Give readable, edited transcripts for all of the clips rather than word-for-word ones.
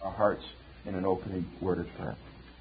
our hearts in an opening word of prayer.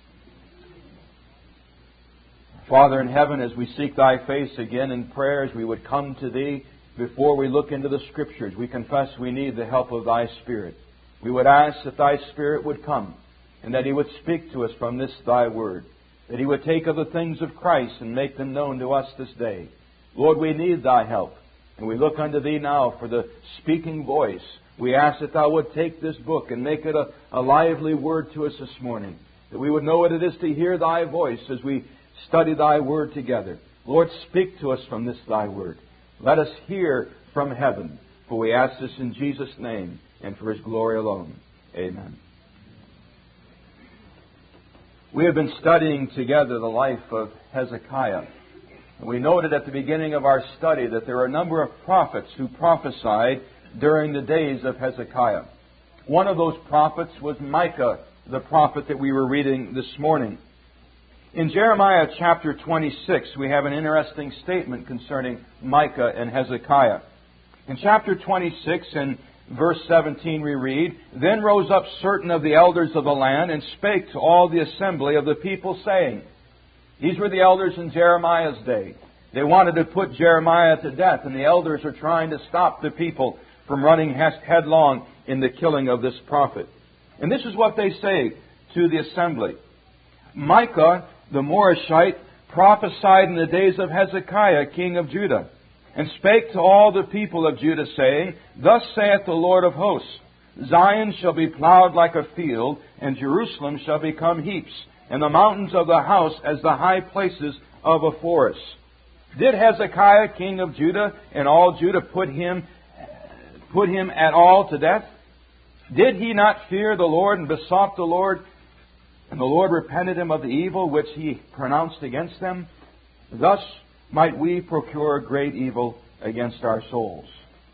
Father in heaven, as we seek Thy face again in prayer, as we would come to Thee before we look into the Scriptures, we confess we need the help of Thy Spirit. We would ask that Thy Spirit would come and that He would speak to us from this Thy Word, that He would take of the things of Christ and make them known to us this day. Lord, we need Thy help, and we look unto Thee now for the speaking voice. We ask that Thou would take this book and make it a lively word to us this morning, that we would know what it is to hear Thy voice as we study Thy Word together. Lord, speak to us from this Thy Word. Let us hear from heaven, for we ask this in Jesus' name and for His glory alone. Amen. We have been studying together the life of Hezekiah. And we noted at the beginning of our study that there are a number of prophets who prophesied during the days of Hezekiah. One of those prophets was Micah, the prophet that we were reading this morning. In Jeremiah chapter 26, we have an interesting statement concerning Micah and Hezekiah. In chapter 26 and verse 17 we read, "Then rose up certain of the elders of the land and spake to all the assembly of the people, saying," these were the elders in Jeremiah's day. They wanted to put Jeremiah to death, and the elders are trying to stop the people from running headlong in the killing of this prophet. And this is what they say to the assembly. "Micah, the Morashite, prophesied in the days of Hezekiah, king of Judah, and spake to all the people of Judah, saying, Thus saith the Lord of hosts, Zion shall be plowed like a field, and Jerusalem shall become heaps, and the mountains of the house as the high places of a forest." Did Hezekiah, king of Judah, and all Judah put him at all to death? Did he not fear the Lord and besought the Lord, and the Lord repented him of the evil which he pronounced against them? Thus might we procure great evil against our souls.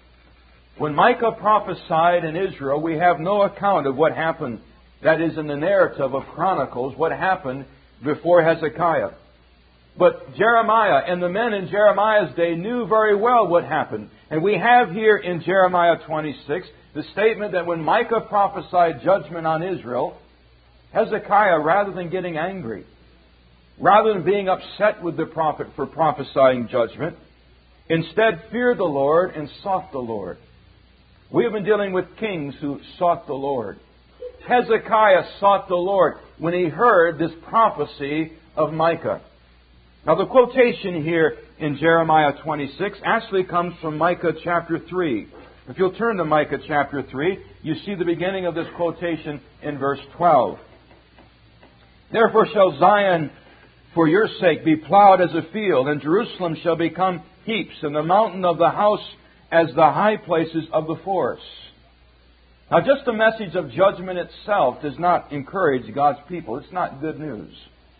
When Micah prophesied in Israel, we have no account of what happened, that is in the narrative of Chronicles, what happened before Hezekiah. But Jeremiah and the men in Jeremiah's day knew very well what happened. And we have here in Jeremiah 26 the statement that when Micah prophesied judgment on Israel, Hezekiah, rather than getting angry, rather than being upset with the prophet for prophesying judgment, instead feared the Lord and sought the Lord. We have been dealing with kings who sought the Lord. Hezekiah sought the Lord when he heard this prophecy of Micah. Now the quotation here in Jeremiah 26 actually comes from Micah chapter 3. If you'll turn to Micah chapter 3, you see the beginning of this quotation in verse 12. "Therefore shall Zion for your sake be plowed as a field, and Jerusalem shall become heaps, and the mountain of the house as the high places of the forest." Now just the message of judgment itself does not encourage God's people. It's not good news.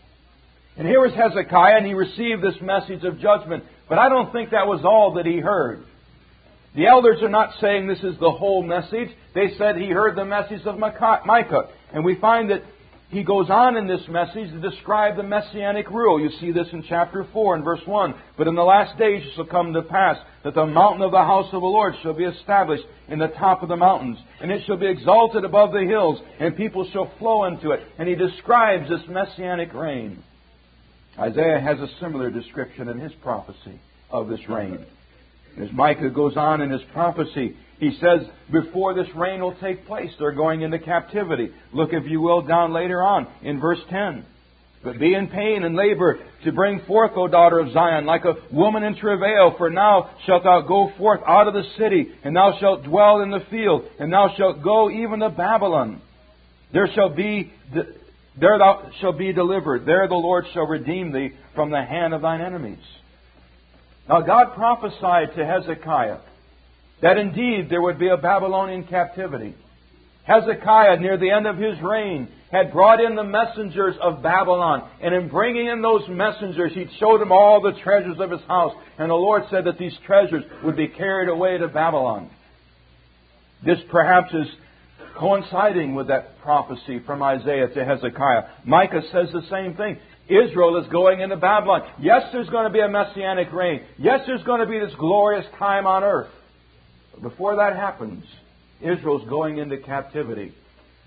And here was Hezekiah, and he received this message of judgment. But I don't think that was all that he heard. The elders are not saying this is the whole message. They said he heard the message of Micah. And we find that he goes on in this message to describe the Messianic rule. You see this in chapter 4 and verse 1. "But in the last days it shall come to pass that the mountain of the house of the Lord shall be established in the top of the mountains, and it shall be exalted above the hills, and people shall flow into it." And he describes this Messianic reign. Isaiah has a similar description in his prophecy of this reign. As Micah goes on in his prophecy, he says, before this reign will take place, they're going into captivity. Look, if you will, down later on in verse 10. "But be in pain and labor to bring forth, O daughter of Zion, like a woman in travail. For now shalt thou go forth out of the city, and thou shalt dwell in the field, and thou shalt go even to Babylon. There thou shalt be delivered. There the Lord shall redeem thee from the hand of thine enemies." Now God prophesied to Hezekiah that indeed there would be a Babylonian captivity. Hezekiah, near the end of his reign, had brought in the messengers of Babylon. And in bringing in those messengers, he showed them all the treasures of his house. And the Lord said that these treasures would be carried away to Babylon. This perhaps is coinciding with that prophecy from Isaiah to Hezekiah. Micah says the same thing. Israel is going into Babylon. Yes, there's going to be a Messianic reign. Yes, there's going to be this glorious time on earth. But before that happens, Israel's going into captivity.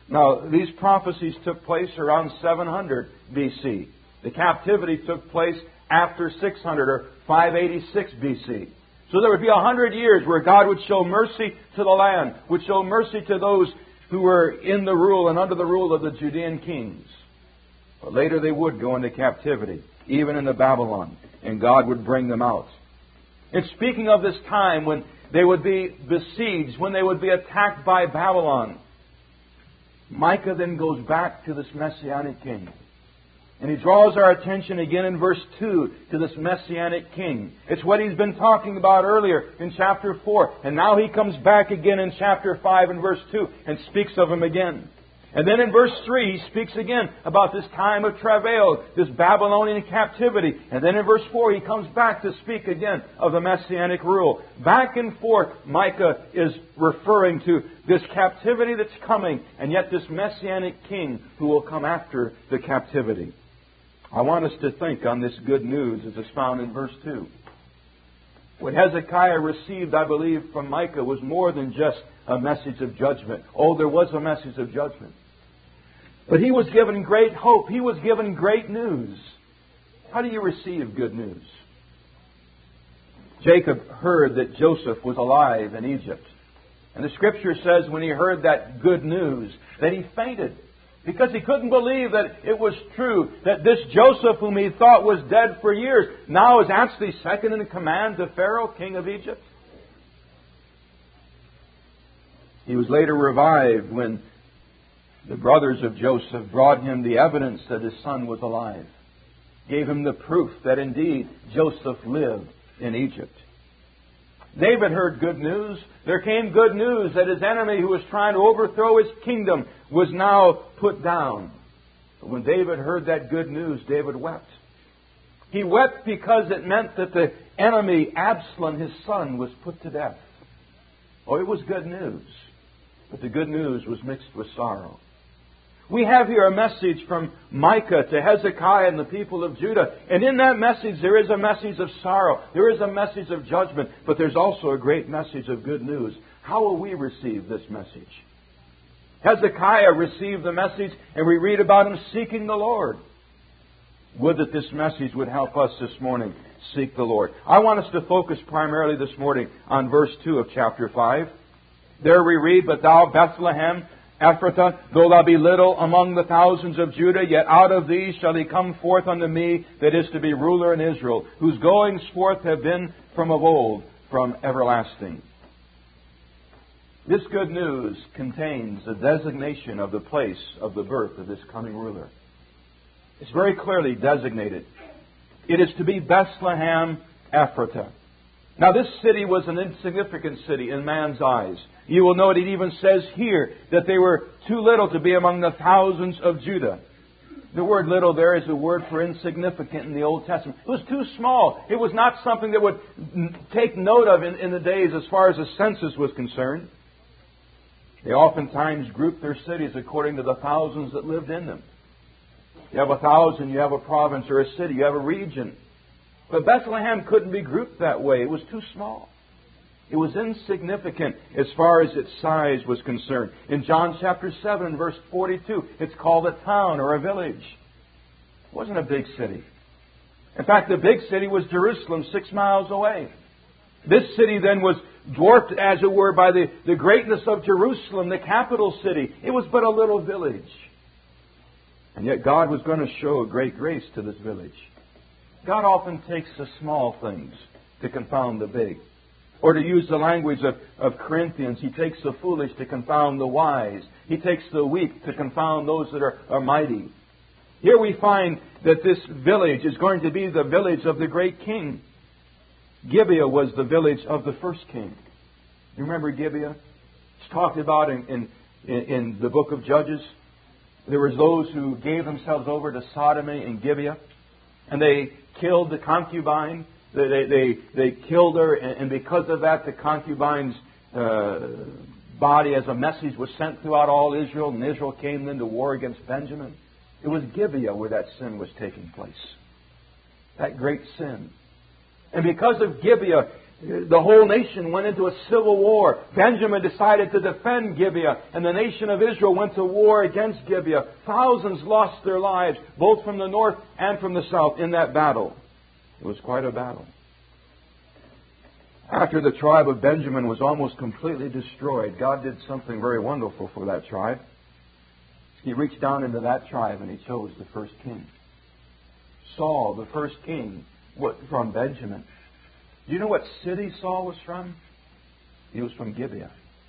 Now, these prophecies took place around 700 BC. The captivity took place after 600 or 586 BC. So there would be 100 years where God would show mercy to the land, would show mercy to those who were in the rule and under the rule of the Judean kings. But later they would go into captivity, even into Babylon, and God would bring them out. And speaking of this time when they would be besieged, when they would be attacked by Babylon, Micah then goes back to this Messianic king. And he draws our attention again in verse 2 to this Messianic king. It's what he's been talking about earlier in chapter 4. And now he comes back again in chapter 5 and verse 2 and speaks of him again. And then in verse 3 he speaks again about this time of travail, this Babylonian captivity. And then in verse 4 he comes back to speak again of the Messianic rule. Back and forth Micah is referring to this captivity that's coming, and yet this Messianic king who will come after the captivity. I want us to think on this good news as is found in verse 2. What Hezekiah received, I believe, from Micah was more than just a message of judgment. Oh, there was a message of judgment. But he was given great hope. He was given great news. How do you receive good news? Jacob heard that Joseph was alive in Egypt. And the Scripture says when he heard that good news that he fainted, because he couldn't believe that it was true, that this Joseph, whom he thought was dead for years, now is actually second in command to Pharaoh, king of Egypt. He was later revived when the brothers of Joseph brought him the evidence that his son was alive, gave him the proof that indeed Joseph lived in Egypt. David heard good news. There came good news that his enemy who was trying to overthrow his kingdom was now put down. But when David heard that good news, David wept. He wept because it meant that the enemy, Absalom, his son, was put to death. Oh, it was good news. But the good news was mixed with sorrow. We have here a message from Micah to Hezekiah and the people of Judah. And in that message there is a message of sorrow. There is a message of judgment. But there's also a great message of good news. How will we receive this message? Hezekiah received the message, and we read about him seeking the Lord. Would that this message would help us this morning seek the Lord. I want us to focus primarily this morning on verse 2 of chapter 5. There we read, "But thou, Bethlehem, Ephrathah, though thou be little among the thousands of Judah, yet out of thee shall he come forth unto me that is to be ruler in Israel, whose goings forth have been from of old, from everlasting." This good news contains a designation of the place of the birth of this coming ruler. It's very clearly designated. It is to be Bethlehem Ephrathah. Now this city was an insignificant city in man's eyes. You will note it even says here that they were too little to be among the thousands of Judah. The word little there is a word for insignificant in the Old Testament. It was too small. It was not something that would take note of in the days as far as the census was concerned. They oftentimes grouped their cities according to the thousands that lived in them. You have 1,000, you have a province or a city, you have a region. But Bethlehem couldn't be grouped that way. It was too small. It was insignificant as far as its size was concerned. In John chapter 7, verse 42, it's called a town or a village. It wasn't a big city. In fact, the big city was Jerusalem, 6 miles away. This city then was dwarfed, as it were, by the greatness of Jerusalem, the capital city. It was but a little village. And yet God was going to show a great grace to this village. God often takes the small things to confound the big. Or to use the language of Corinthians, He takes the foolish to confound the wise. He takes the weak to confound those that are mighty. Here we find that this village is going to be the village of the great king. Gibeah was the village of the first king. You remember Gibeah? It's talked about in the book of Judges. There was those who gave themselves over to sodomy in Gibeah. And they killed the concubine. They killed her. And because of that, the concubine's body as a message was sent throughout all Israel. And Israel came then to war against Benjamin. It was Gibeah where that sin was taking place. That great sin. And because of Gibeah, The whole nation went into a civil war. Benjamin decided to defend Gibeah, and the nation of Israel went to war against Gibeah. Thousands lost their lives, both from the north and from the south, in that battle. It was quite a battle. After the tribe of Benjamin was almost completely destroyed, God did something very wonderful for that tribe. He reached down into that tribe and He chose the first king. Saul, the first king, was from Benjamin. Do you know what city Saul was from? He was from Gibeah.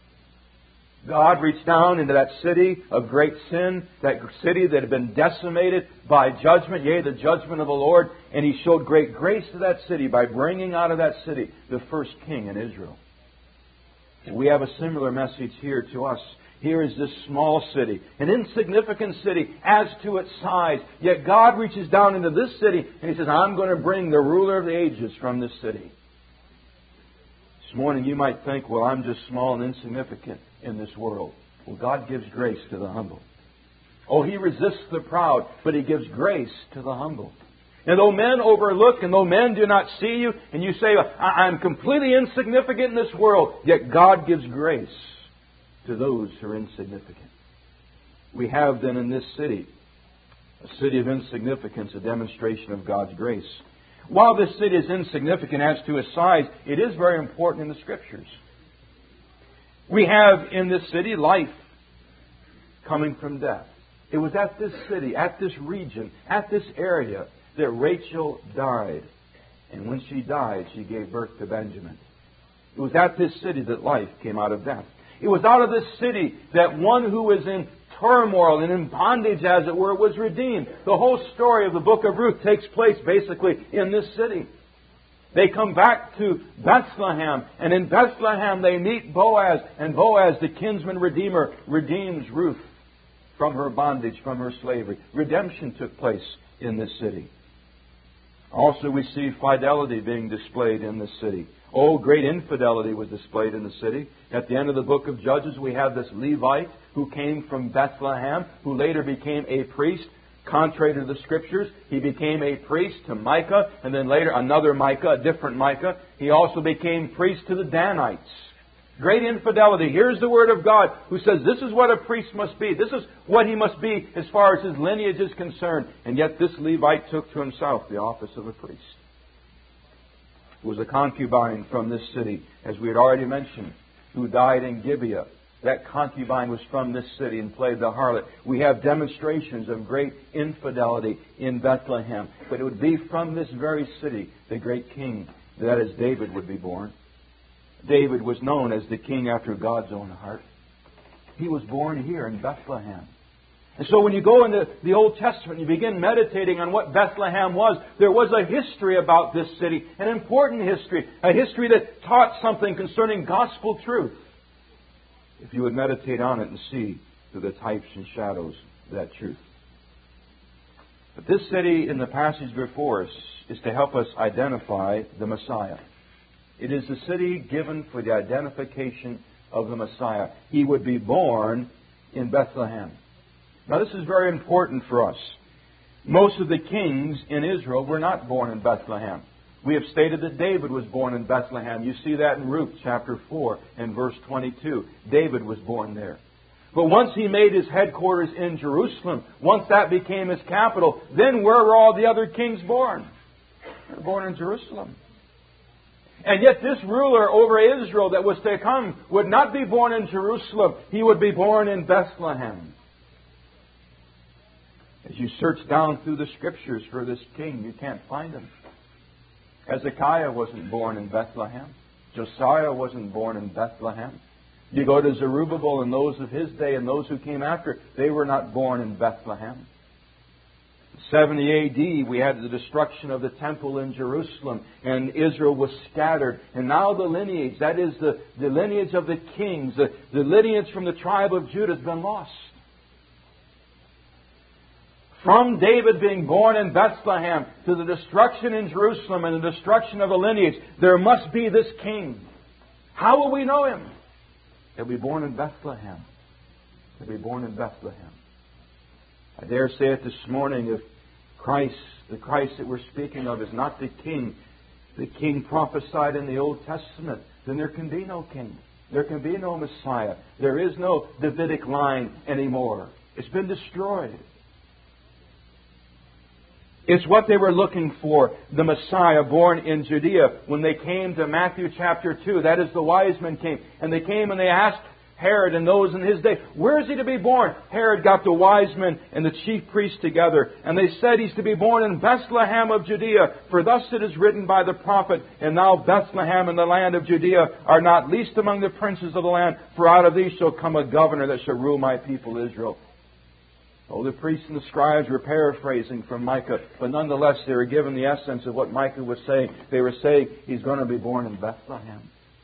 God reached down into that city of great sin, that city that had been decimated by judgment, yea, the judgment of the Lord, and He showed great grace to that city by bringing out of that city the first king in Israel. And we have a similar message here to us. Here is this small city, an insignificant city as to its size, yet God reaches down into this city and He says, I'm going to bring the ruler of the ages from this city. This morning you might think, well, I'm just small and insignificant in this world. Well, God gives grace to the humble. Oh, He resists the proud, but He gives grace to the humble. And though men overlook, and though men do not see you, and you say, I'm completely insignificant in this world, yet God gives grace to those who are insignificant. We have then in this city, a city of insignificance, a demonstration of God's grace. While this city is insignificant as to its size, it is very important in the Scriptures. We have in this city life coming from death. It was at this city, at this region, at this area that Rachel died. And when she died, she gave birth to Benjamin. It was at this city that life came out of death. It was out of this city that one who was in turmoil and in bondage, as it were, was redeemed. The whole story of the book of Ruth takes place basically in this city. They come back to Bethlehem, and in Bethlehem they meet Boaz, and Boaz, the kinsman redeemer, redeems Ruth from her bondage, from her slavery. Redemption took place in this city. Also we see fidelity being displayed in this city. Oh, great infidelity was displayed in the city. At the end of the book of Judges, we have this Levite who came from Bethlehem, who later became a priest. Contrary to the Scriptures, he became a priest to Micah, and then later another Micah, a different Micah. He also became priest to the Danites. Great infidelity. Here's the Word of God who says this is what a priest must be. This is what he must be as far as his lineage is concerned. And yet this Levite took to himself the office of a priest. It was a concubine from this city, as we had already mentioned, who died in Gibeah. That concubine was from this city and played the harlot. We have demonstrations of great infidelity in Bethlehem. But it would be from this very city the great king, that is David, would be born. David was known as the king after God's own heart. He was born here in Bethlehem. And so when you go into the Old Testament, you begin meditating on what Bethlehem was. There was a history about this city, an important history, a history that taught something concerning gospel truth. If you would meditate on it and see through the types and shadows of that truth. But this city in the passage before us is to help us identify the Messiah. It is the city given for the identification of the Messiah. He would be born in Bethlehem. Now this is very important for us. Most of the kings in Israel were not born in Bethlehem. We have stated that David was born in Bethlehem. You see that in Ruth chapter 4 and verse 22. David was born there. But once he made his headquarters in Jerusalem, once that became his capital, then where were all the other kings born? They were born in Jerusalem. And yet this ruler over Israel that was to come would not be born in Jerusalem. He would be born in Bethlehem. As you search down through the Scriptures for this king, you can't find him. Hezekiah wasn't born in Bethlehem. Josiah wasn't born in Bethlehem. You go to Zerubbabel and those of his day and those who came after, they were not born in Bethlehem. 70 A.D., we had the destruction of the temple in Jerusalem, and Israel was scattered. And now the lineage, that is the lineage of the kings, the lineage from the tribe of Judah has been lost. From David being born in Bethlehem to the destruction in Jerusalem and the destruction of the lineage, there must be this king. How will we know him? He'll be born in Bethlehem. He'll be born in Bethlehem. I dare say it this morning, if Christ, the Christ that we're speaking of, is not the king The king prophesied in the Old Testament, then there can be no king. There can be no Messiah. There is no Davidic line anymore. It's been destroyed. It's what they were looking for, the Messiah born in Judea. When they came to Matthew chapter 2, that is, the wise men came. And they came and they asked Herod and those in his day, where is he to be born? Herod got the wise men and the chief priests together. And they said, he's to be born in Bethlehem of Judea. For thus it is written by the prophet, and thou Bethlehem in the land of Judea are not least among the princes of the land. For out of thee shall come a governor that shall rule my people Israel. Oh, the priests and the scribes were paraphrasing from Micah, but nonetheless they were given the essence of what Micah was saying. They were saying he's going to be born in Bethlehem.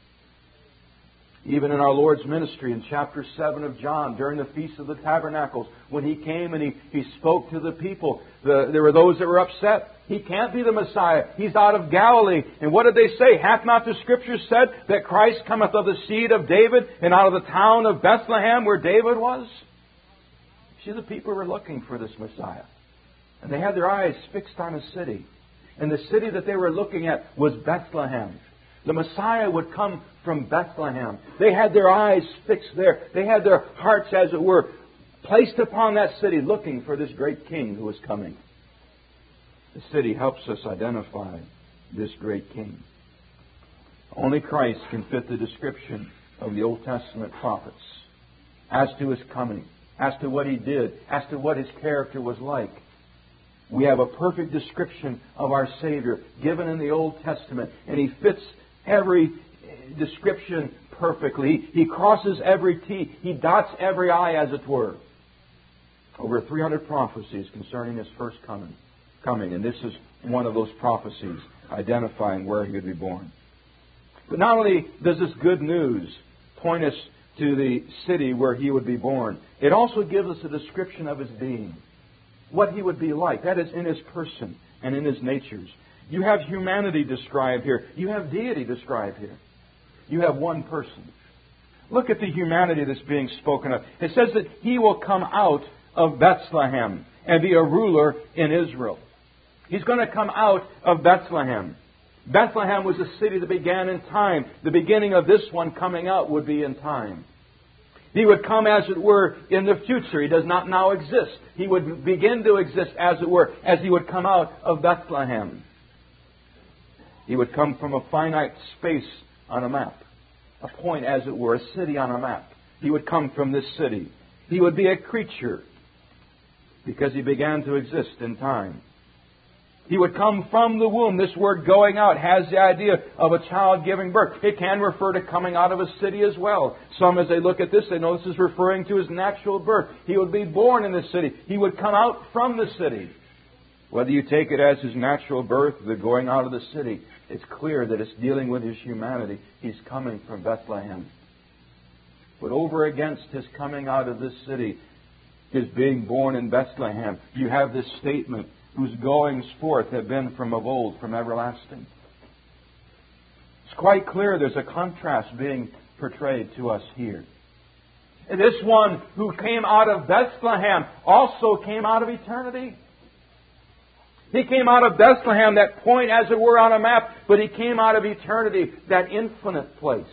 Even in our Lord's ministry in chapter 7 of John, during the Feast of the Tabernacles, when He came and He spoke to the people, there were those that were upset. He can't be the Messiah. He's out of Galilee. And what did they say? Hath not the Scripture said that Christ cometh of the seed of David and out of the town of Bethlehem where David was? See, the people were looking for this Messiah. And they had their eyes fixed on a city. And the city that they were looking at was Bethlehem. The Messiah would come from Bethlehem. They had their eyes fixed there. They had their hearts, as it were, placed upon that city, looking for this great King who was coming. The city helps us identify this great King. Only Christ can fit the description of the Old Testament prophets as to His coming, as to what He did, as to what His character was like. We have a perfect description of our Savior given in the Old Testament, and He fits every description perfectly. He crosses every T. He dots every I, as it were. Over 300 prophecies concerning His first coming. And this is one of those prophecies identifying where He would be born. But not only does this good news point us to the city where He would be born, it also gives us a description of His being. What He would be like. That is, in His person and in His natures. You have humanity described here. You have deity described here. You have one person. Look at the humanity that's being spoken of. It says that He will come out of Bethlehem and be a ruler in Israel. He's going to come out of Bethlehem. Bethlehem was a city that began in time. The beginning of this one coming out would be in time. He would come, as it were, in the future. He does not now exist. He would begin to exist, as it were, as He would come out of Bethlehem. He would come from a finite space on a map. A point, as it were, a city on a map. He would come from this city. He would be a creature because He began to exist in time. He would come from the womb. This word going out has the idea of a child giving birth. It can refer to coming out of a city as well. Some, as they look at this, they know this is referring to His natural birth. He would be born in the city. He would come out from the city. Whether you take it as His natural birth or the going out of the city, it's clear that it's dealing with His humanity. He's coming from Bethlehem. But over against His coming out of this city, His being born in Bethlehem, you have this statement, whose goings forth have been from of old, from everlasting. It's quite clear there's a contrast being portrayed to us here. And this one who came out of Bethlehem also came out of eternity. He came out of Bethlehem, that point, as it were, on a map, but He came out of eternity, that infinite place.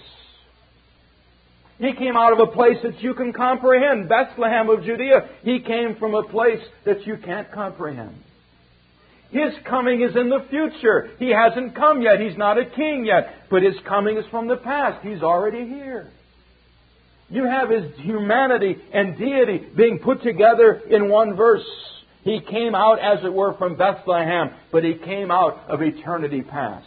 He came out of a place that you can comprehend, Bethlehem of Judea. He came from a place that you can't comprehend. His coming is in the future. He hasn't come yet. He's not a king yet. But His coming is from the past. He's already here. You have His humanity and deity being put together in one verse. He came out, as it were, from Bethlehem, but He came out of eternity past.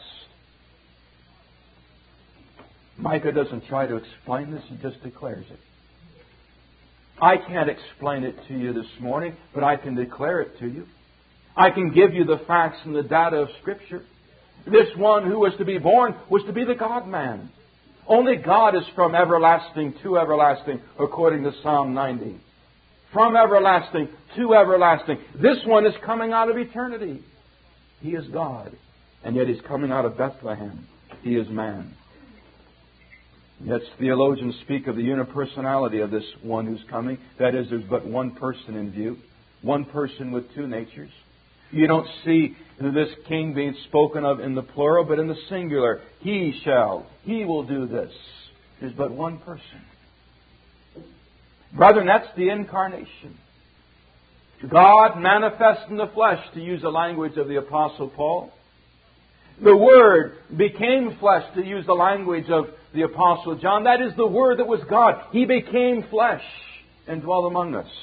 Micah doesn't try to explain this. He just declares it. I can't explain it to you this morning, but I can declare it to you. I can give you the facts and the data of Scripture. This one who was to be born was to be the God-man. Only God is from everlasting to everlasting, according to Psalm 90. From everlasting to everlasting. This one is coming out of eternity. He is God. And yet He's coming out of Bethlehem. He is man. Yet theologians speak of the unipersonality of this one who's coming. That is, there's but one person in view. One person with two natures. You don't see this king being spoken of in the plural, but in the singular. He shall. He will do this. There's but one person. Brethren, that's the incarnation. God manifest in the flesh, to use the language of the Apostle Paul. The Word became flesh, to use the language of the Apostle John. That is the Word that was God. He became flesh and dwelt among us.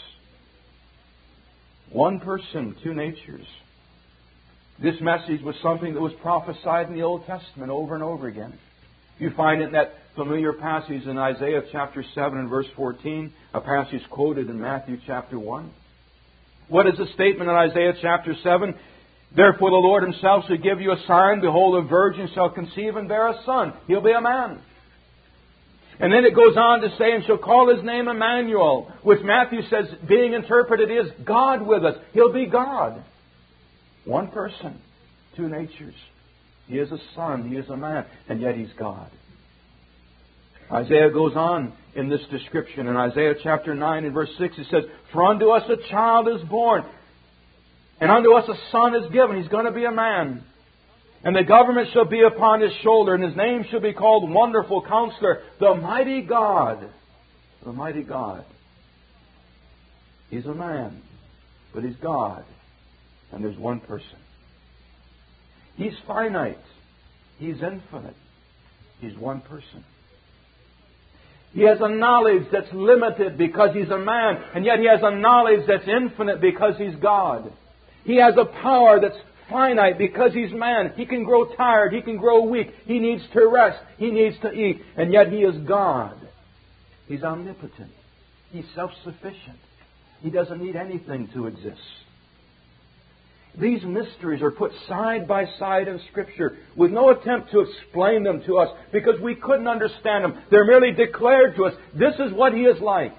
One person, two natures. This message was something that was prophesied in the Old Testament over and over again. You find it in that familiar passage in Isaiah chapter 7 and verse 14, a passage quoted in Matthew chapter 1. What is the statement in Isaiah chapter 7? Therefore the Lord Himself shall give you a sign. Behold, a virgin shall conceive and bear a son. He'll be a man. And then it goes on to say, and shall call His name Emmanuel, which Matthew says, being interpreted, is God with us. He'll be God. One person, two natures. He is a son, He is a man, and yet He's God. Isaiah goes on in this description. In Isaiah chapter 9 and verse 6 it says, for unto us a child is born, and unto us a son is given. He's going to be a man. And the government shall be upon His shoulder, and His name shall be called Wonderful Counselor, the Mighty God. The Mighty God. He's a man, but He's God. And there's one person. He's finite. He's infinite. He's one person. He has a knowledge that's limited because He's a man, and yet He has a knowledge that's infinite because He's God. He has a power that's finite because He's man. He can grow tired. He can grow weak. He needs to rest. He needs to eat. And yet He is God. He's omnipotent. He's self-sufficient. He doesn't need anything to exist. These mysteries are put side by side in Scripture with no attempt to explain them to us because we couldn't understand them. They're merely declared to us. This is what He is like.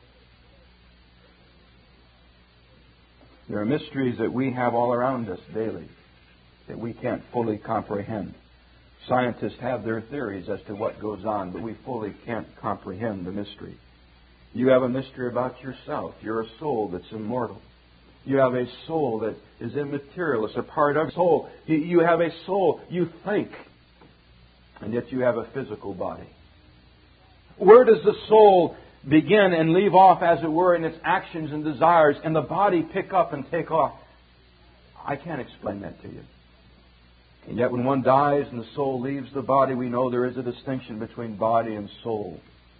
There are mysteries that we have all around us daily that we can't fully comprehend. Scientists have their theories as to what goes on, but we fully can't comprehend the mystery. You have a mystery about yourself. You're a soul that's immortal. You have a soul that is immaterial. It's a part of your soul. You have a soul. You think. And yet you have a physical body. Where does the soul begin and leave off, as it were, in its actions and desires, and the body pick up and take off? I can't explain that to you. And yet when one dies and the soul leaves the body, we know there is a distinction between body and soul.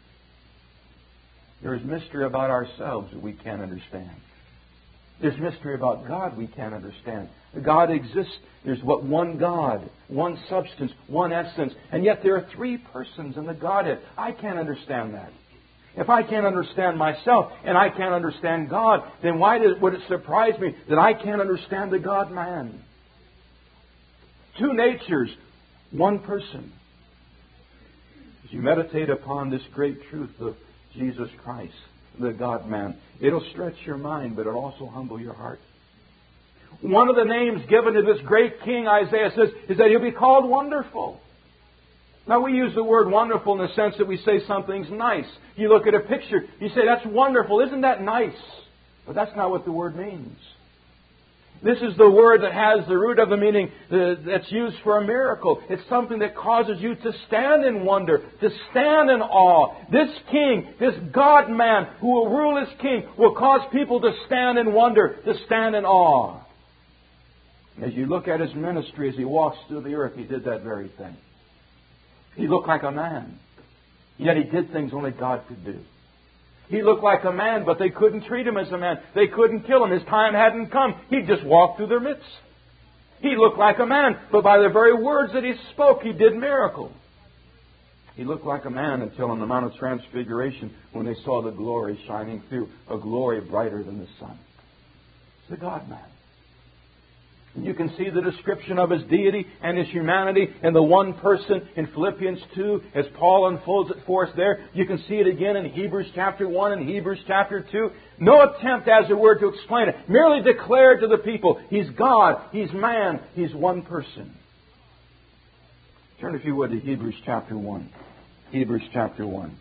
There is mystery about ourselves that we can't understand. There's mystery about God we can't understand. God exists. There's one God, one substance, one essence. And yet there are three persons in the Godhead. I can't understand that. If I can't understand myself and I can't understand God, then why would it surprise me that I can't understand the God-man? Two natures, one person. As you meditate upon this great truth of Jesus Christ, the God-man, it'll stretch your mind, but it'll also humble your heart. One of the names given to this great king, Isaiah says, is that He'll be called Wonderful. Now, we use the word wonderful in the sense that we say something's nice. You look at a picture, you say, that's wonderful. Isn't that nice? But that's not what the word means. This is the word that has the root of the meaning that's used for a miracle. It's something that causes you to stand in wonder, to stand in awe. This king, this God-man who will rule as king, will cause people to stand in wonder, to stand in awe. As you look at His ministry as He walks through the earth, He did that very thing. He looked like a man, yet He did things only God could do. He looked like a man, but they couldn't treat Him as a man. They couldn't kill Him. His time hadn't come. He just walked through their midst. He looked like a man, but by the very words that He spoke, He did miracles. He looked like a man until on the Mount of Transfiguration, when they saw the glory shining through, a glory brighter than the sun. It's the God-man. And you can see the description of His deity and His humanity in the one person in Philippians 2 as Paul unfolds it for us there. You can see it again in Hebrews chapter 1 and Hebrews chapter 2. No attempt, as it were, to explain it. Merely declared to the people, He's God, He's man, He's one person. Turn, if you would, to Hebrews chapter 1. Hebrews chapter 1.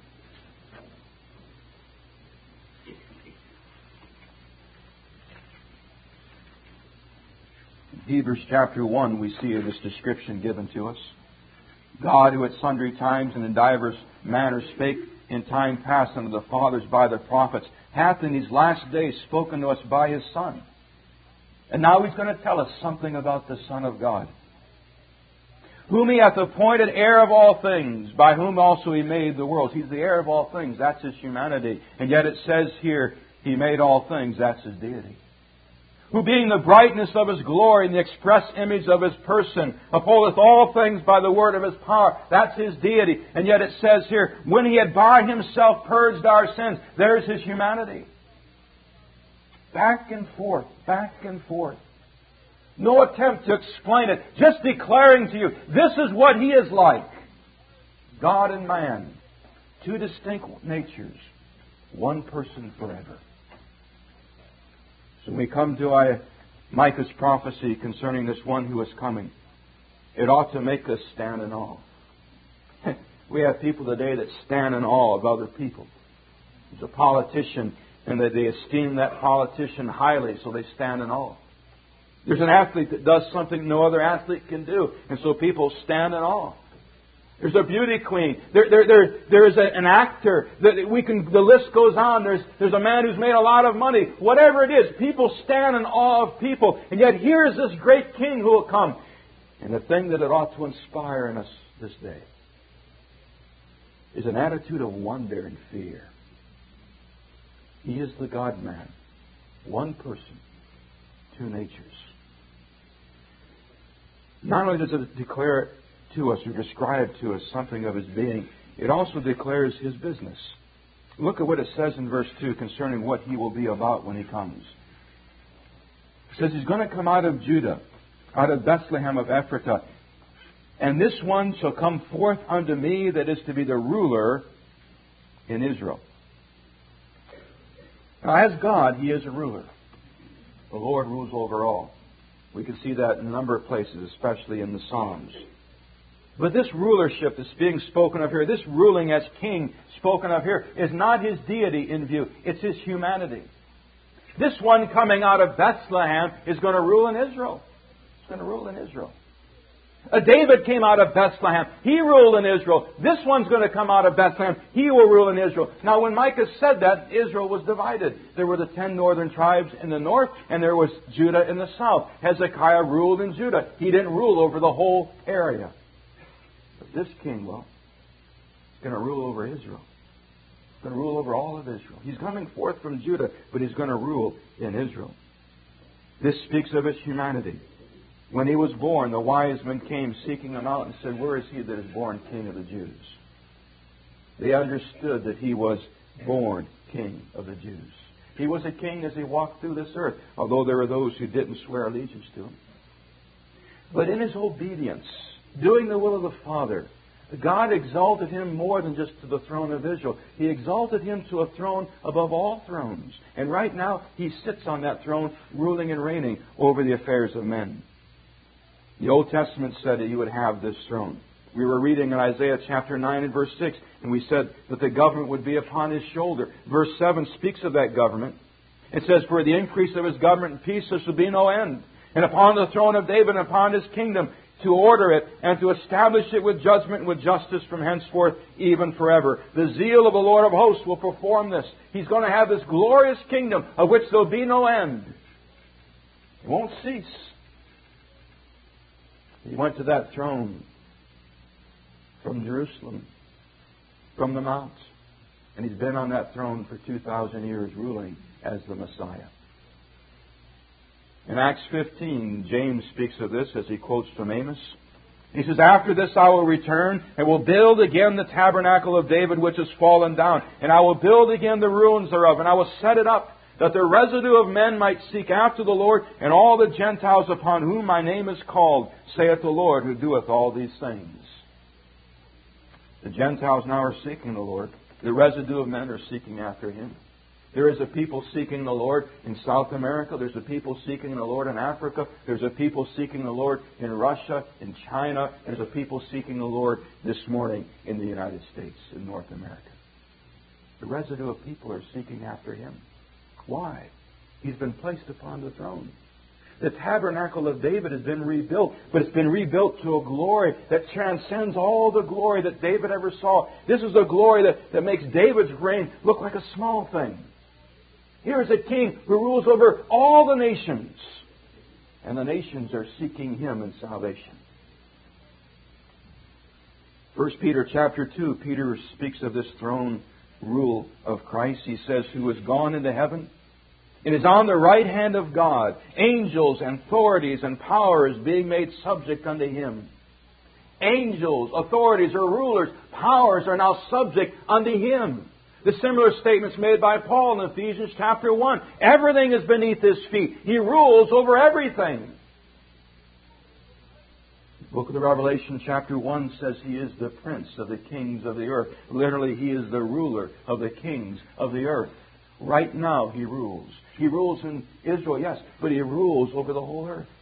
Hebrews chapter 1, we see this description given to us. God, who at sundry times and in divers manners spake in time past unto the fathers by the prophets, hath in these last days spoken to us by His Son. And now He's going to tell us something about the Son of God, whom He hath appointed heir of all things, by whom also He made the worlds. He's the heir of all things. That's His humanity. And yet it says here, He made all things. That's His deity. Who being the brightness of His glory and the express image of His person, upholdeth all things by the word of His power. That's His deity. And yet it says here, when He had by Himself purged our sins, there's His humanity. Back and forth, back and forth. No attempt to explain it. Just declaring to you, this is what He is like. God and man. Two distinct natures. One person forever. So when we come to Micah's prophecy concerning this one who is coming, it ought to make us stand in awe. We have people today that stand in awe of other people. There's a politician, and they esteem that politician highly, so they stand in awe. There's an athlete that does something no other athlete can do, and so people stand in awe. There's a beauty queen. There is an actor. The list goes on. There's a man who's made a lot of money. Whatever it is, people stand in awe of people. And yet here is this great King who will come. And the thing that it ought to inspire in us this day is an attitude of wonder and fear. He is the God-man. One person, two natures. Not only does it declare to us or describe to us something of His being, it also declares His business. Look at what it says in verse 2 concerning what He will be about when He comes. It says He's going to come out of Judah, out of Bethlehem of Ephratah. And this one shall come forth unto me that is to be the ruler in Israel. Now, as God, He is a ruler. The Lord rules over all. We can see that in a number of places, especially in the Psalms. But this rulership that's being spoken of here, this ruling as king spoken of here, is not His deity in view. It's His humanity. This one coming out of Bethlehem is going to rule in Israel. He's going to rule in Israel. David came out of Bethlehem. He ruled in Israel. This one's going to come out of Bethlehem. He will rule in Israel. Now, when Micah said that, Israel was divided. There were the 10 northern tribes in the north, and there was Judah in the south. Hezekiah ruled in Judah. He didn't rule over the whole area. But this king, well, is going to rule over Israel. He's going to rule over all of Israel. He's coming forth from Judah, but He's going to rule in Israel. This speaks of His humanity. When He was born, the wise men came seeking Him out and said, where is He that is born King of the Jews? They understood that He was born King of the Jews. He was a king as He walked through this earth, although there were those who didn't swear allegiance to Him. But in His obedience, doing the will of the Father, God exalted Him more than just to the throne of Israel. He exalted Him to a throne above all thrones. And right now, He sits on that throne, ruling and reigning over the affairs of men. The Old Testament said that He would have this throne. We were reading in Isaiah chapter 9 and verse 6, and we said that the government would be upon His shoulder. Verse 7 speaks of that government. It says, for the increase of His government and peace there shall be no end. And upon the throne of David and upon His kingdom, to order it and to establish it with judgment and with justice from henceforth even forever. The zeal of the Lord of hosts will perform this. He's going to have this glorious kingdom of which there will be no end. It won't cease. He went to that throne from Jerusalem, from the Mount. And He's been on that throne for 2,000 years ruling as the Messiah. In Acts 15, James speaks of this as he quotes from Amos. He says, after this I will return and will build again the tabernacle of David which is fallen down. And I will build again the ruins thereof. And I will set it up that the residue of men might seek after the Lord, and all the Gentiles upon whom my name is called, saith the Lord, who doeth all these things. The Gentiles now are seeking the Lord. The residue of men are seeking after Him. There is a people seeking the Lord in South America. There's a people seeking the Lord in Africa. There's a people seeking the Lord in Russia, in China. There's a people seeking the Lord this morning in the United States, in North America. The residue of people are seeking after Him. Why? He's been placed upon the throne. The tabernacle of David has been rebuilt, but it's been rebuilt to a glory that transcends all the glory that David ever saw. This is a glory that makes David's reign look like a small thing. Here is a king who rules over all the nations, and the nations are seeking Him in salvation. 1 Peter chapter 2, Peter speaks of this throne rule of Christ. He says, who has gone into heaven and is on the right hand of God, angels and authorities and powers being made subject unto Him. Angels, authorities, or rulers, powers are now subject unto Him. The similar statements made by Paul in Ephesians chapter 1. Everything is beneath His feet. He rules over everything. The book of the Revelation chapter 1 says He is the prince of the kings of the earth. Literally, He is the ruler of the kings of the earth. Right now, He rules. He rules in Israel, yes, but He rules over the whole earth.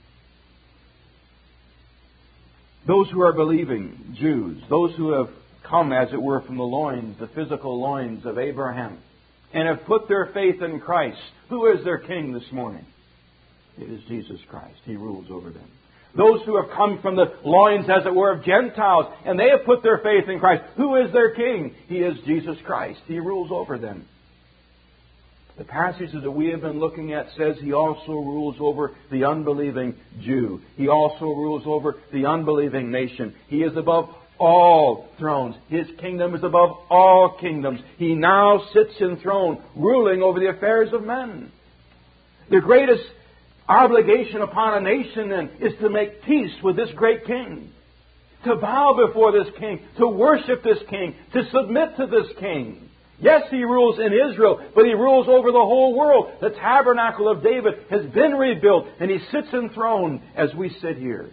Those who are believing Jews, those who have come, as it were, from the loins, the physical loins of Abraham, and have put their faith in Christ. Who is their king this morning? It is Jesus Christ. He rules over them. Those who have come from the loins, as it were, of Gentiles, and they have put their faith in Christ. Who is their king? He is Jesus Christ. He rules over them. The passages that we have been looking at says He also rules over the unbelieving Jew. He also rules over the unbelieving nation. He is above all thrones. His kingdom is above all kingdoms. He now sits enthroned, ruling over the affairs of men. The greatest obligation upon a nation, then, is to make peace with this great king. To bow before this king. To worship this king. To submit to this king. Yes, He rules in Israel, but He rules over the whole world. The tabernacle of David has been rebuilt, and He sits enthroned as we sit here.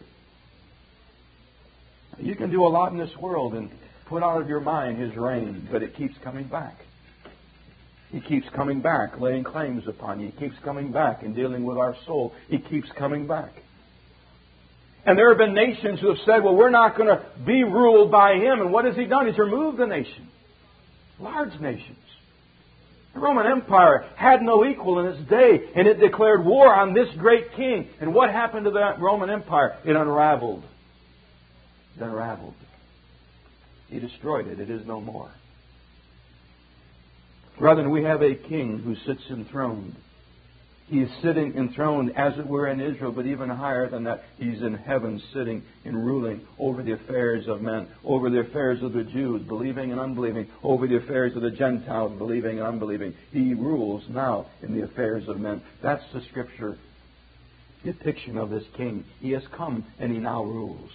You can do a lot in this world and put out of your mind His reign, but it keeps coming back. He keeps coming back, laying claims upon you. He keeps coming back and dealing with our soul. He keeps coming back. And there have been nations who have said, well, we're not going to be ruled by Him. And what has He done? He's removed the nation. Large nations. The Roman Empire had no equal in its day, and it declared war on this great king. And what happened to that Roman Empire? It unraveled. It unraveled. He destroyed it. It is no more. Brethren, we have a king who sits enthroned. He is sitting enthroned, as it were, in Israel, but even higher than that, He's in heaven, sitting and ruling over the affairs of men, over the affairs of the Jews, believing and unbelieving, over the affairs of the Gentiles, believing and unbelieving. He rules now in the affairs of men. That's the Scripture depiction of this king. He has come and He now rules.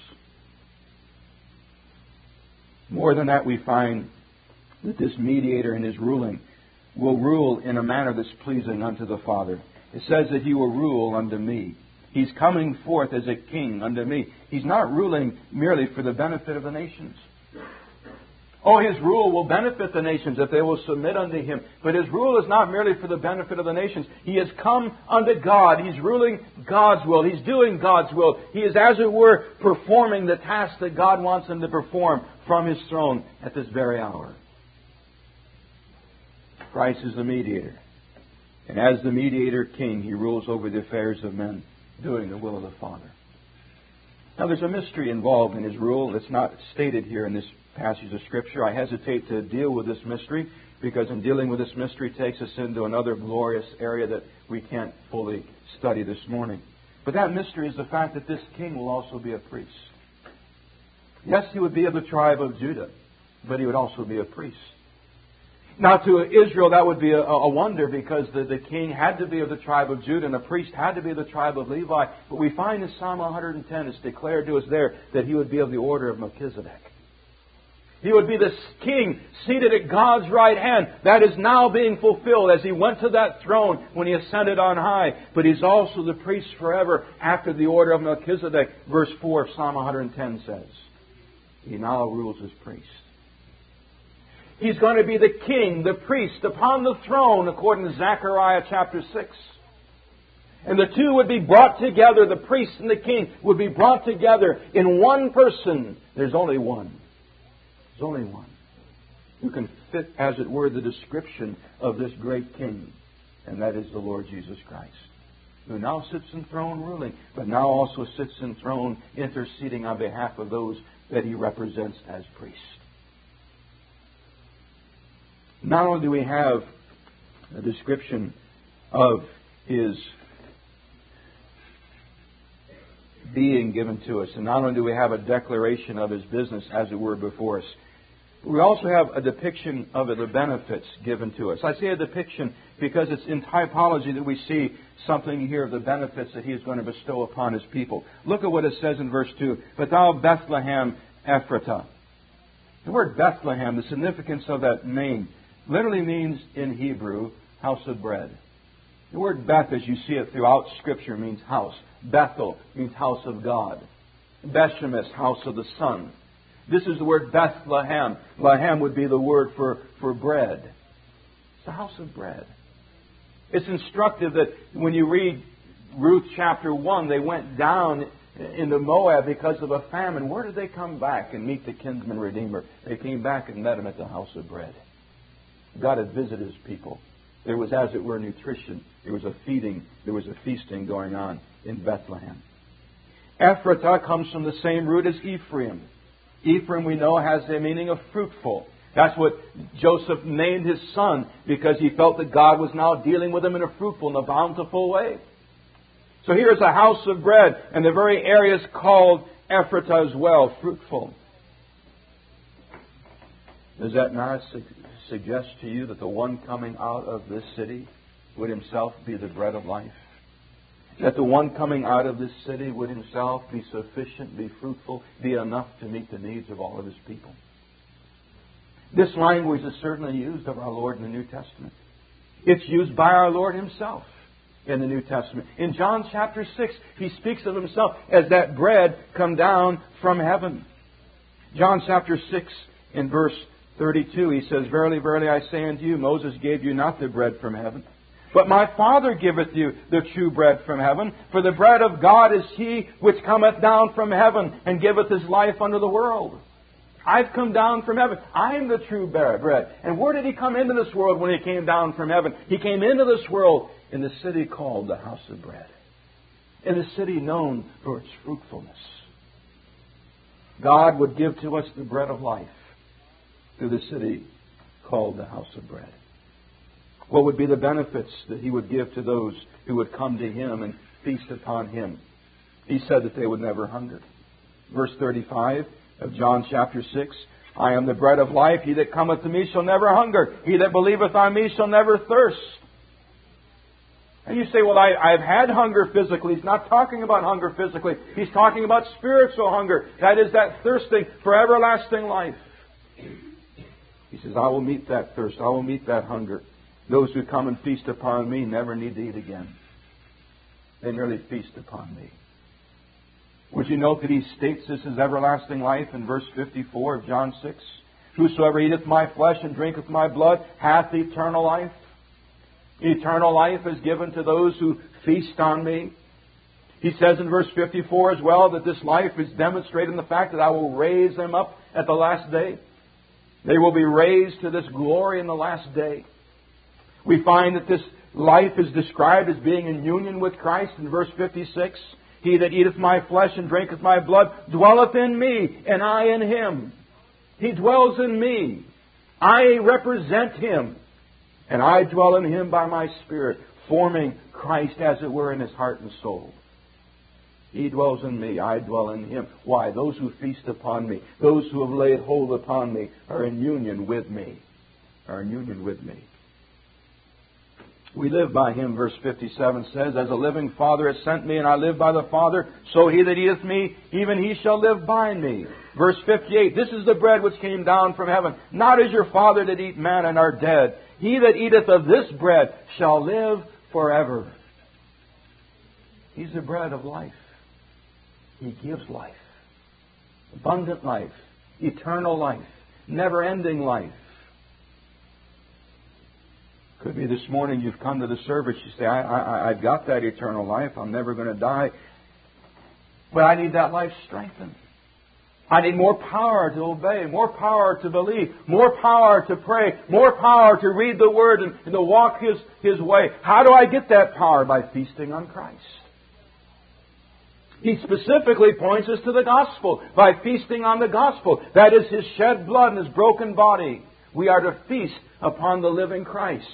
More than that, we find that this mediator in His ruling will rule in a manner that's pleasing unto the Father. It says that He will rule unto me. He's coming forth as a king unto me. He's not ruling merely for the benefit of the nations. Oh, His rule will benefit the nations if they will submit unto Him. But His rule is not merely for the benefit of the nations. He has come unto God. He's ruling God's will. He's doing God's will. He is, as it were, performing the task that God wants Him to perform from His throne at this very hour. Christ is the mediator. And as the mediator king, He rules over the affairs of men, doing the will of the Father. Now, there's a mystery involved in His rule. It's not stated here in this passage of Scripture. I hesitate to deal with this mystery, because in dealing with this mystery takes us into another glorious area that we can't fully study this morning. But that mystery is the fact that this king will also be a priest. Yes, He would be of the tribe of Judah, but He would also be a priest. Now, to Israel, that would be a wonder, because the king had to be of the tribe of Judah and the priest had to be of the tribe of Levi. But we find in Psalm 110, it's declared to us there that he would be of the order of Melchizedek. He would be the king seated at God's right hand. That is now being fulfilled as He went to that throne when He ascended on high. But He's also the priest forever after the order of Melchizedek. Verse 4 of Psalm 110 says, He now rules as priest. He's going to be the king, the priest, upon the throne, according to Zechariah chapter 6. And the two would be brought together, the priest and the king would be brought together in one person. There's only one. There's only one who can fit, as it were, the description of this great king. And that is the Lord Jesus Christ. who now sits enthroned ruling, but now also sits enthroned interceding on behalf of those that He represents as priest. Not only do we have a description of His being given to us, and not only do we have a declaration of His business, as it were, before us, we also have a depiction of the benefits given to us. I say a depiction because it's in typology that we see something here of the benefits that He is going to bestow upon His people. Look at what it says in verse 2. But thou, Bethlehem Ephratah. The word Bethlehem, the significance of that name, literally means in Hebrew, house of bread. The word Beth, as you see it throughout Scripture, means house. Bethel means house of God. Beshemesh, house of the sun. This is the word Bethlehem. Lahem would be the word for bread. It's the house of bread. It's instructive that when you read Ruth chapter 1, they went down into Moab because of a famine. Where did they come back and meet the kinsman redeemer? They came back and met Him at the house of bread. God had visited His people. There was, as it were, nutrition. There was a feeding. There was a feasting going on in Bethlehem. Ephratah comes from the same root as Ephraim. Ephraim, we know, has the meaning of fruitful. That's what Joseph named his son, because he felt that God was now dealing with him in a fruitful and a bountiful way. So here is a house of bread, and the very area is called Ephratah as well, fruitful. Does that not suggest to you that the one coming out of this city would Himself be the bread of life? That the one coming out of this city would Himself be sufficient, be fruitful, be enough to meet the needs of all of His people. This language is certainly used of our Lord in the New Testament. It's used by our Lord Himself in the New Testament. In John chapter 6, He speaks of Himself as that bread come down from heaven. John chapter 6 in verse 32, He says, Verily, verily, I say unto you, Moses gave you not the bread from heaven, but my Father giveth you the true bread from heaven. For the bread of God is He which cometh down from heaven, and giveth His life unto the world. I've come down from heaven. I am the true bread. And where did He come into this world when He came down from heaven? He came into this world in the city called the house of bread. In the city known for its fruitfulness. God would give to us the bread of life through the city called the house of bread. What would be the benefits that He would give to those who would come to Him and feast upon Him? He said that they would never hunger. Verse 35 of John chapter 6, I am the bread of life. He that cometh to me shall never hunger. He that believeth on me shall never thirst. And you say, well, I've had hunger physically. He's not talking about hunger physically. He's talking about spiritual hunger. That is that thirsting for everlasting life. He says, I will meet that thirst. I will meet that hunger. Those who come and feast upon me never need to eat again. They merely feast upon me. Would you note that He states this as everlasting life in verse 54 of John 6? Whosoever eateth my flesh and drinketh my blood hath eternal life. Eternal life is given to those who feast on me. He says in verse 54 as well that this life is demonstrated in the fact that I will raise them up at the last day. They will be raised to this glory in the last day. We find that this life is described as being in union with Christ in verse 56. He that eateth my flesh and drinketh my blood dwelleth in me, and I in him. He dwells in me. I represent Him. And I dwell in Him by my Spirit, forming Christ, as it were, in His heart and soul. He dwells in me. I dwell in Him. Why? Those who feast upon me, those who have laid hold upon me, are in union with me. Are in union with me. We live by Him, verse 57 says, As a living Father has sent me, and I live by the Father, so he that eateth me, even he shall live by me. Verse 58, This is the bread which came down from heaven, not as your father did eat manna and are dead. He that eateth of this bread shall live forever. He's the bread of life. He gives life. Abundant life. Eternal life. Never-ending life. Could be this morning you've come to the service. You say, I've got that eternal life. I'm never going to die. But I need that life strengthened. I need more power to obey, more power to believe, more power to pray, more power to read the Word and to walk His way. How do I get that power? By feasting on Christ. He specifically points us to the gospel. By feasting on the gospel. That is His shed blood and His broken body. We are to feast upon the living Christ.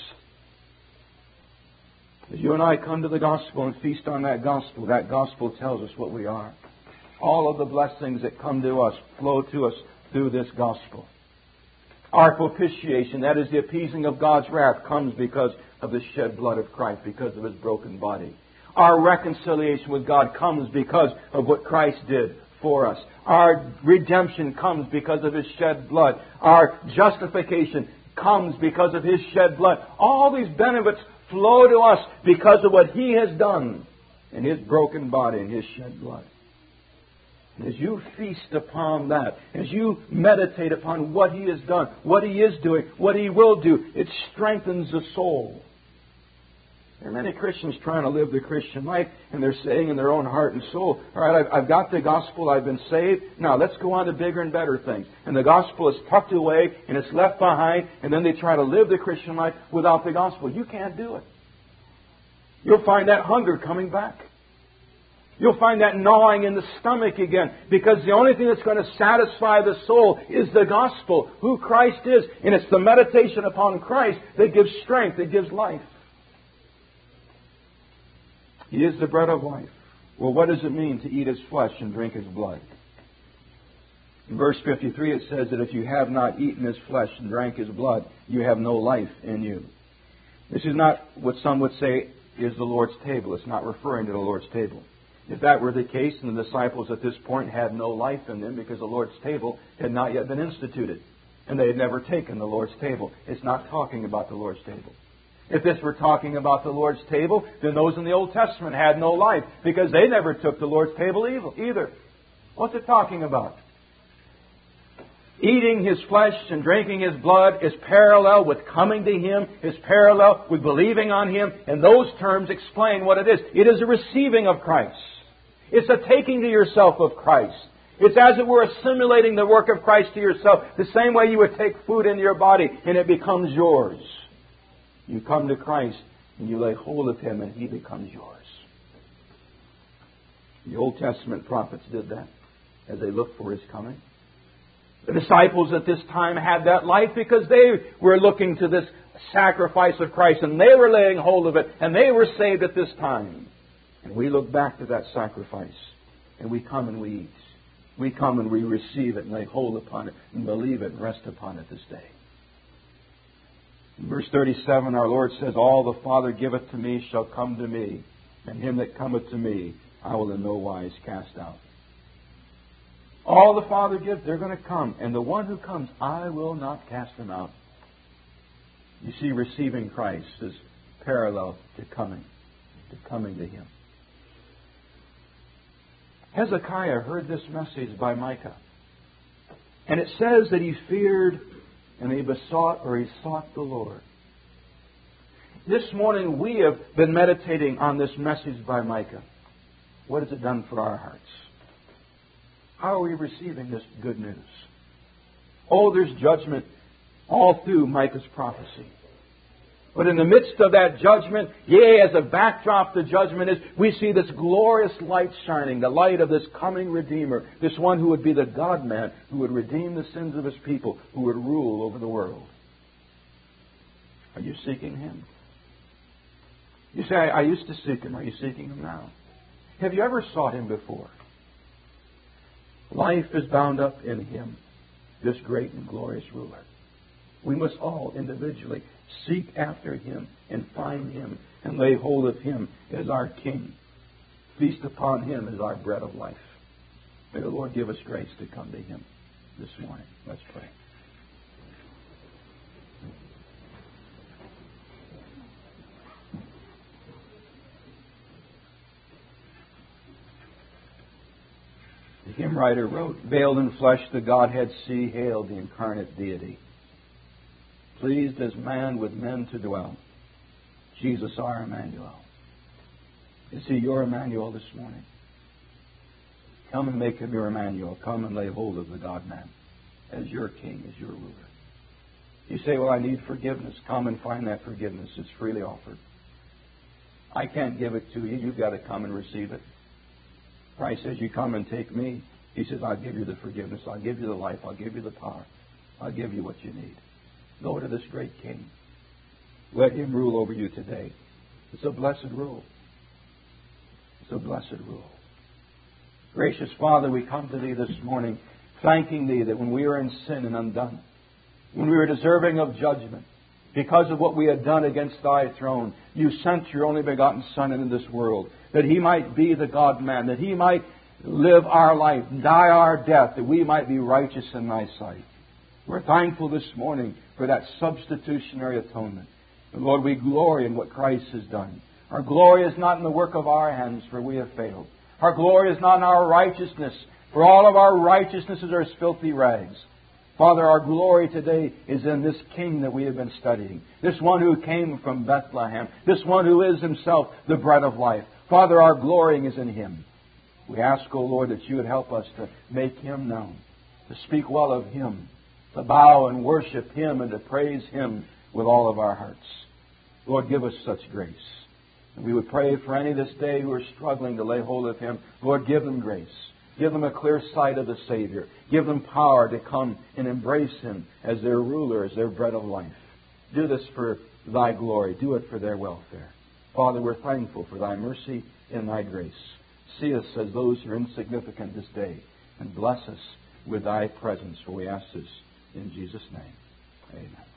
As you and I come to the gospel and feast on that gospel tells us what we are. All of the blessings that come to us flow to us through this gospel. Our propitiation, that is the appeasing of God's wrath, comes because of the shed blood of Christ, because of His broken body. Our reconciliation with God comes because of what Christ did for us. Our redemption comes because of His shed blood. Our justification comes because of His shed blood. All these benefits flow to us because of what He has done in His broken body and His shed blood. And as you feast upon that, as you meditate upon what He has done, what He is doing, what He will do, it strengthens the soul. There are many Christians trying to live the Christian life, and they're saying in their own heart and soul, all right, I've got the gospel, I've been saved, now let's go on to bigger and better things. And the gospel is tucked away, and it's left behind, and then they try to live the Christian life without the gospel. You can't do it. You'll find that hunger coming back. You'll find that gnawing in the stomach again, because the only thing that's going to satisfy the soul is the gospel, who Christ is. And it's the meditation upon Christ that gives strength, that gives life. He is the bread of life. Well, what does it mean to eat His flesh and drink His blood? In verse 53 it says that if you have not eaten His flesh and drank His blood, you have no life in you. This is not what some would say is the Lord's table. It's not referring to the Lord's table. If that were the case, then the disciples at this point had no life in them because the Lord's table had not yet been instituted. And they had never taken the Lord's table. It's not talking about the Lord's table. If this were talking about the Lord's table, then those in the Old Testament had no life because they never took the Lord's table either. What's it talking about? Eating His flesh and drinking His blood is parallel with coming to Him, is parallel with believing on Him, and those terms explain what it is. It is a receiving of Christ. It's a taking to yourself of Christ. It's as it were assimilating the work of Christ to yourself, the same way you would take food into your body and it becomes yours. You come to Christ and you lay hold of Him and He becomes yours. The Old Testament prophets did that as they looked for His coming. The disciples at this time had that life because they were looking to this sacrifice of Christ and they were laying hold of it and they were saved at this time. And we look back to that sacrifice and we come and we eat. We come and we receive it and lay hold upon it and believe it and rest upon it this day. In verse 37, our Lord says, all the Father giveth to me shall come to me, and him that cometh to me I will in no wise cast out. All the Father gives, they're going to come. And the one who comes, I will not cast him out. You see, receiving Christ is parallel to coming to Him. Hezekiah heard this message by Micah. And it says that he feared and he sought the Lord. This morning we have been meditating on this message by Micah. What has it done for our hearts? How are we receiving this good news? Oh, there's judgment all through Micah's prophecy. But in the midst of that judgment, yea, as a backdrop to judgment is, we see this glorious light shining, the light of this coming Redeemer, this one who would be the God-man, who would redeem the sins of His people, who would rule over the world. Are you seeking Him? You say, I used to seek Him. Are you seeking Him now? Have you ever sought Him before? Life is bound up in Him, this great and glorious ruler. We must all individually seek after Him and find Him and lay hold of Him as our King. Feast upon Him as our bread of life. May the Lord give us grace to come to Him this morning. Let's pray. The hymn writer wrote, veiled in flesh the Godhead see, hail the incarnate deity. Pleased as man with men to dwell, Jesus our Emmanuel. Is He your Emmanuel this morning? Come and make him your Emmanuel. Come and lay hold of the God-man as your king, as your ruler. You say, well, I need forgiveness. Come and find that forgiveness. It's freely offered. I can't give it to you. You've got to come and receive it. Christ says, you come and take me. He says, I'll give you the forgiveness. I'll give you the life. I'll give you the power. I'll give you what you need. Go to this great King. Let him rule over you today. It's a blessed rule. It's a blessed rule. Gracious Father, we come to Thee this morning, thanking Thee that when we were in sin and undone, when we were deserving of judgment, because of what we had done against Thy throne, You sent Your only begotten Son into this world, that He might be the God-man, that He might live our life, die our death, that we might be righteous in Thy sight. We're thankful this morning for that substitutionary atonement. And Lord, we glory in what Christ has done. Our glory is not in the work of our hands, for we have failed. Our glory is not in our righteousness, for all of our righteousnesses are as filthy rags. Father, our glory today is in this King that we have been studying. This one who came from Bethlehem. This one who is Himself the bread of life. Father, our glorying is in Him. We ask, O Lord, that You would help us to make Him known, to speak well of Him, to bow and worship Him and to praise Him with all of our hearts. Lord, give us such grace. And we would pray for any this day who are struggling to lay hold of Him. Lord, give them grace. Give them a clear sight of the Savior. Give them power to come and embrace Him as their ruler, as their bread of life. Do this for Thy glory. Do it for their welfare. Father, we're thankful for Thy mercy and Thy grace. See us as those who are insignificant this day, and bless us with Thy presence. For we ask this in Jesus' name. Amen.